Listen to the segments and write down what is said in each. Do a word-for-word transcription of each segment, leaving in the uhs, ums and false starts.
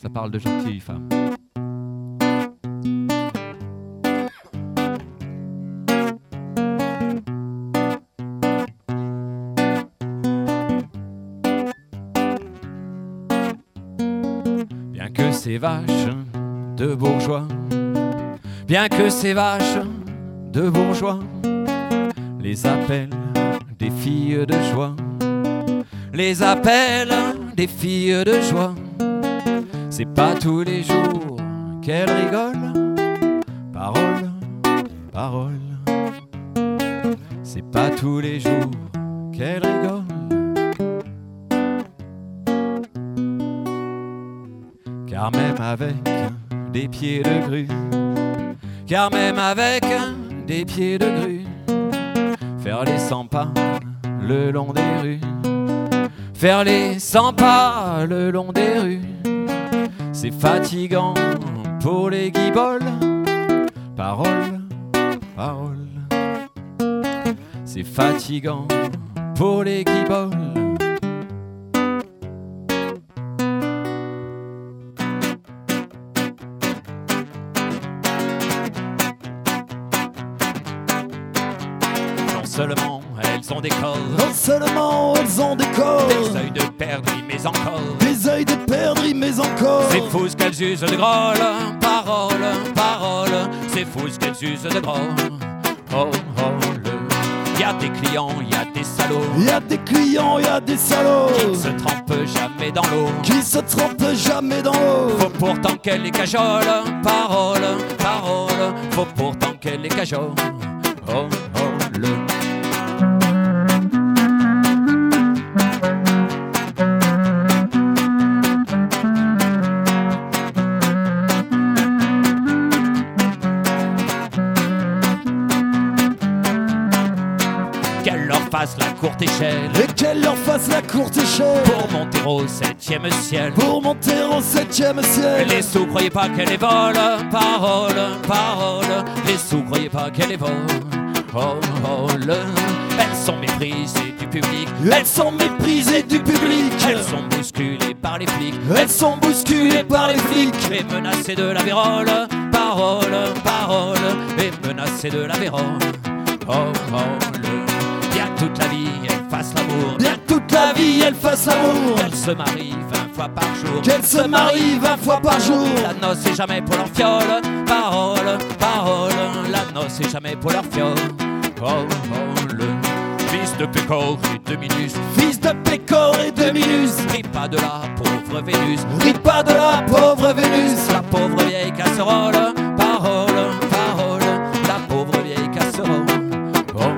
Ça parle de gentilles femmes. Bien que ces vaches de bourgeois, bien que ces vaches de bourgeois les appellent des filles de joie, les appellent des filles de joie. C'est pas tous les jours qu'elles rigolent, parole, parole. C'est pas tous les jours qu'elles rigolent. Car même avec des pieds de grue, car même avec des pieds de grue, faire les cent pas le long des rues, faire les cent pas le long des rues, c'est fatigant pour les guiboles. Parole, parole, c'est fatigant pour les guiboles. Non seulement elles ont des corps, non seulement elles ont des corps, des œils de perdrix mais encore, des œils de perdrix mais encore, c'est fou ce qu'elles usent de grolles. Parole, parole, c'est fou ce qu'elles usent de grolles. Oh, oh, le... y a des clients, y a des salauds, y a des clients, y a des salauds qui ne se trempent jamais dans l'eau, qui se trempent jamais dans l'eau. Faut pourtant qu'elles les cajolent. Parole, parole, faut pourtant qu'elles les cajolent. Oh, oh, le... Qu'elle leur fasse la courte échelle et qu'elle leur fasse la courte échelle pour monter au septième ciel, pour monter au septième ciel. Les sous, croyez pas qu'elle les vole. Parole, parole, les sous, croyez pas qu'elle les vole. Oh, oh, le... Elles sont méprisées du public, elles sont méprisées du public, elles sont bousculées par les flics, elles sont bousculées par les flics et menacées de la vérole. Parole, parole, et menacées de la vérole. Oh, oh, le... Bien toute la vie, elles fassent l'amour, bien toute la vie, elles fassent l'amour, qu'elles se marient vingt fois par jour, qu'elles se marient vingt fois par jour. La noce est jamais pour leur fiole. Parole, parole, la noce est jamais pour leur fiole. Oh, oh, le fils de Pécor et de Minus, fils de Pécor et de Minus, ris pas de la pauvre Vénus, ris pas de la pauvre Vénus, la pauvre vieille casserole. Parole, parole, la pauvre vieille casserole. Oh, oh,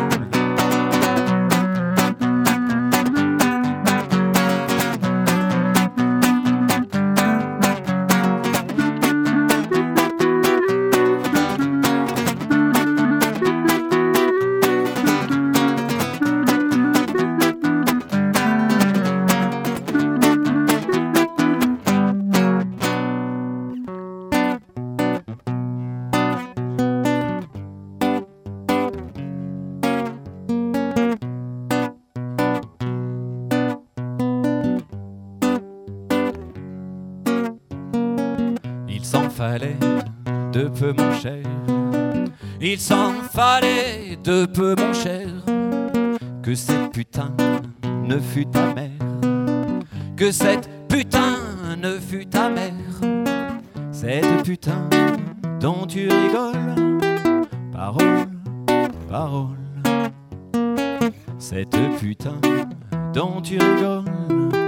il s'en fallait de peu, mon cher. Il s'en fallait de peu, mon cher, que cette putain ne fût ta mère, que cette putain ne fût ta mère, cette putain dont tu rigoles. Parole, parole, cette putain dont tu rigoles.